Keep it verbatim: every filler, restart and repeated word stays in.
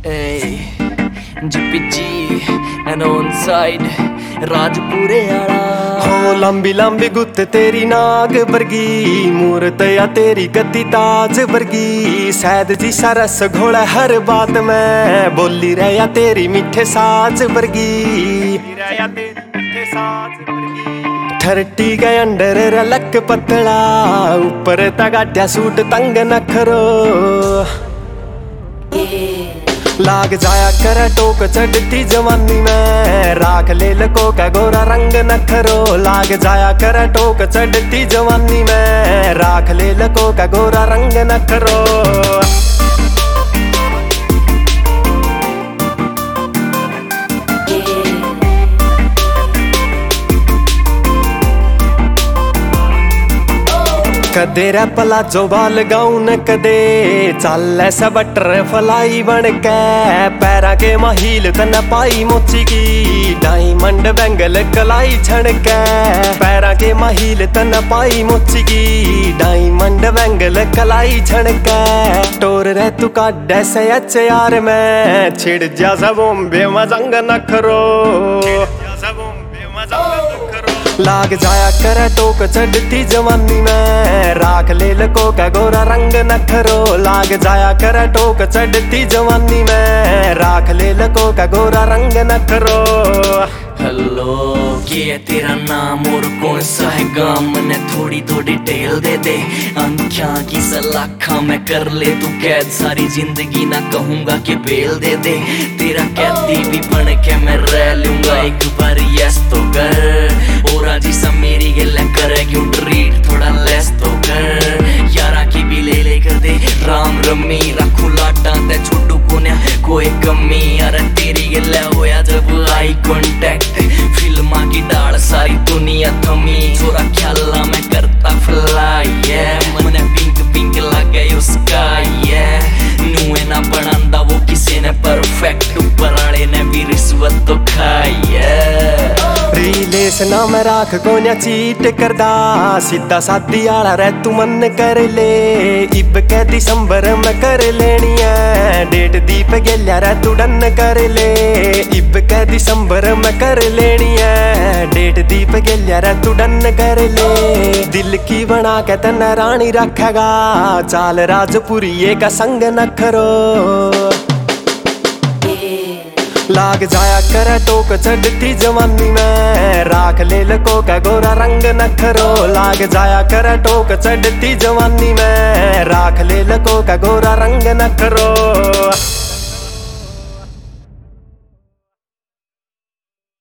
Hey, G P G and on side Rajpure आला हो लंबी लंबी गुत्त तेरी नाग वर्गी मूरत या तेरी गद्दी ताज वर्गी सैद जी सा रस घोड़ा हर बात में बोली रह या तेरी मीठे साज वर्गी थर्टी के अंडर रलक पतला ऊपर तगाट्या सूट तंग नखरो लाग जाया कर टोक चढ़ती जवानी में राख ले लको का गोरा रंग नखरो लाग जाया कर टोक चढ़ती जवानी में राख ले लको का गोरा रंग नखरो कदे रैपला जो बाल गाउन कदे चल ऐसा बटर फलाई बन के पैरा के महील तन पाई मोची की डायमंड बैंगल कलाई छण के पैरा के महील तन पाई मोची की डायमंड बैंगल कलाई छण के टोर रह तू काड ऐसे अच्छे यार में छिड़ जा सबोंबे मजंग नखरो लाग जाया कर टोक चढ़ती जवानी में राख ले लको का गोरा रंग नखरो लाग जाया कर टोक चढ़ती जवानी में राख ले लको का गोरा रंग नखरो हेलो ये है तेरा नाम और कौन सा है गांव मैंने थोड़ी तो डिटेल दे दे अंख्या की सलाखा मैं कर ले तू कैद सारी जिंदगी ना कहूंगा कि बेल दे दे तेरा कैदी भी बन के मैं रह लूंगा एक बार यस तो कर और आज सा मेरी गिल्ला करे क्यों ट्रीट थोड़ा लेस तो कर यारा की भी ले ले कर दे राम रमी रखू लाटा ते छुट्टू को ना कोई कमी यार तेरी गिल्ला होया जब आई कॉन्टेक्ट फिल्मा की डाल सारी दुनिया थमी छोरा ख्याला मैं करता फ्लाई yeah. मने पिंक पिंक लगे उसका yeah. नुए ना बनांदा वो किसी ने परफेक्ट ऊपर आले ने भी रिश्वत तो खाई yeah. रिलेस ना मैं राख को ना चीट करदा सीधा सादी आला रह तू मन कर ले इब के दिसंबर में कर लेनी है डेट दीप गेल्या रह तू डन कर ले इब के दिसंबर में कर लेनी है डेट दीप गेल्या रह तू डन कर ले दिल की बना के तन रानी रखेगा चाल राजपुरी का संग नखरो लाग जाया कर टोक चढ़ती जवानी में राख ले लको का गोरा रंग नखरो लाग जाया कर टोक चढ़ती जवानी में राख ले लको का गोरा रंग नखरो।